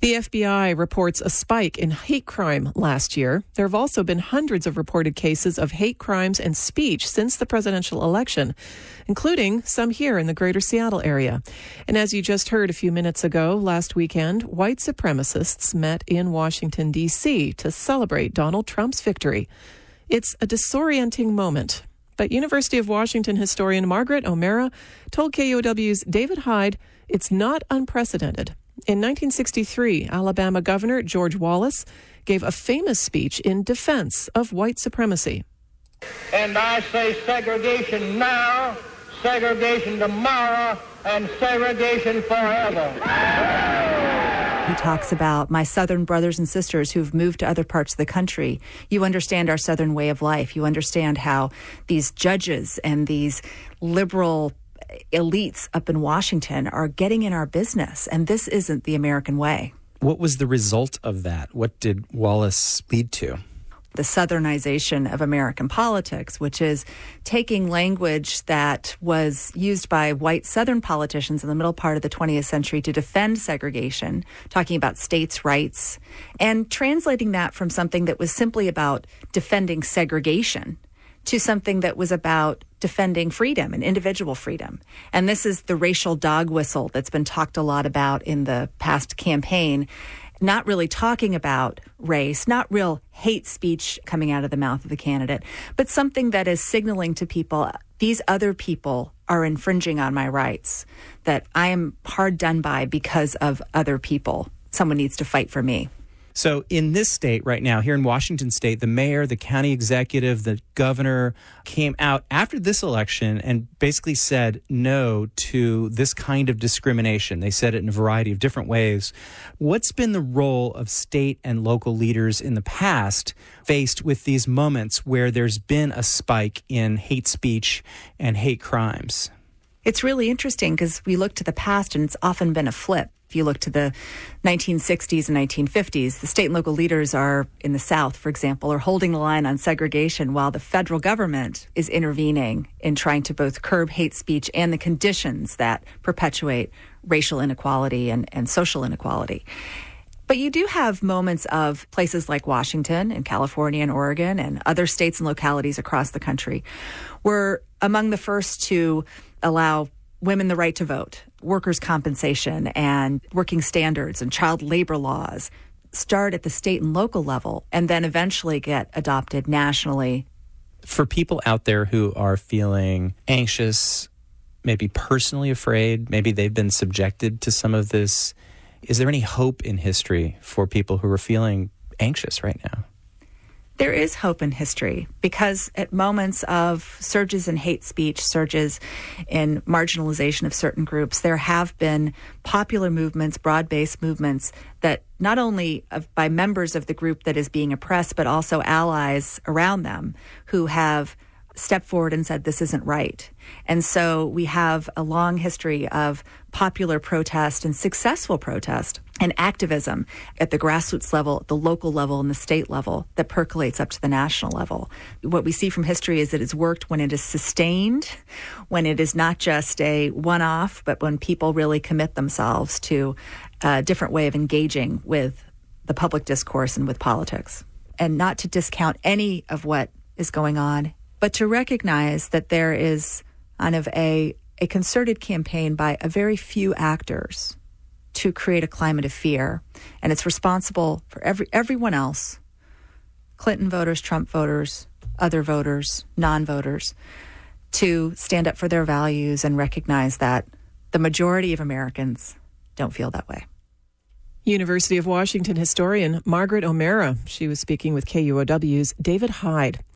The FBI reports a spike in hate crime last year. There have also been hundreds of reported cases of hate crimes and speech since the presidential election, including some here in the greater Seattle area. And as you just heard a few minutes ago, last weekend, white supremacists met in Washington, D.C. to celebrate Donald Trump's victory. It's a disorienting moment. But University of Washington historian Margaret O'Meara told KUOW's David Hyde it's not unprecedented. In 1963, Alabama Governor George Wallace gave a famous speech in defense of white supremacy. And I say segregation now, segregation tomorrow, and segregation forever. He talks about my Southern brothers and sisters who've moved to other parts of the country. You understand our Southern way of life. You understand how these judges and these liberal elites up in Washington are getting in our business, and this isn't the American way. What was the result of that? What did Wallace lead to? The Southernization of American politics, which is taking language that was used by white Southern politicians in the middle part of the 20th century to defend segregation, talking about states' rights, and translating that from something that was simply about defending segregation to something that was about defending freedom and individual freedom. And this is the racial dog whistle that's been talked a lot about in the past campaign, not really talking about race, not real hate speech coming out of the mouth of the candidate, but something that is signaling to people, these other people are infringing on my rights, that I am hard done by because of other people. Someone needs to fight for me. So in this state right now, here in Washington state, the mayor, the county executive, the governor came out after this election and basically said no to this kind of discrimination. They said it in a variety of different ways. What's been the role of state and local leaders in the past faced with these moments where there's been a spike in hate speech and hate crimes? It's really interesting because we look to the past and it's often been a flip. If you look to the 1960s and 1950s, the state and local leaders are in the South, for example, are holding the line on segregation while the federal government is intervening in trying to both curb hate speech and the conditions that perpetuate racial inequality and social inequality. But you do have moments of places like Washington and California and Oregon and other states and localities across the country were among the first to allow women the right to vote, workers' compensation and working standards and child labor laws start at the state and local level and then eventually get adopted nationally. For people out there who are feeling anxious, maybe personally afraid, maybe they've been subjected to some of this, is there any hope in history for people who are feeling anxious right now? There is hope in history because at moments of surges in hate speech, surges in marginalization of certain groups, there have been popular movements, broad-based movements that not only by members of the group that is being oppressed, but also allies around them who have stepped forward and said this isn't right. And so we have a long history of popular protest and successful protest and activism at the grassroots level, the local level, and the state level that percolates up to the national level. What we see from history is that it's worked when it is sustained, when it is not just a one-off, but when people really commit themselves to a different way of engaging with the public discourse and with politics. And not to discount any of what is going on, but to recognize that there is kind of a concerted campaign by a very few actors to create a climate of fear. And it's responsible for everyone else, Clinton voters, Trump voters, other voters, non-voters, to stand up for their values and recognize that the majority of Americans don't feel that way. University of Washington historian Margaret O'Meara. She was speaking with KUOW's David Hyde.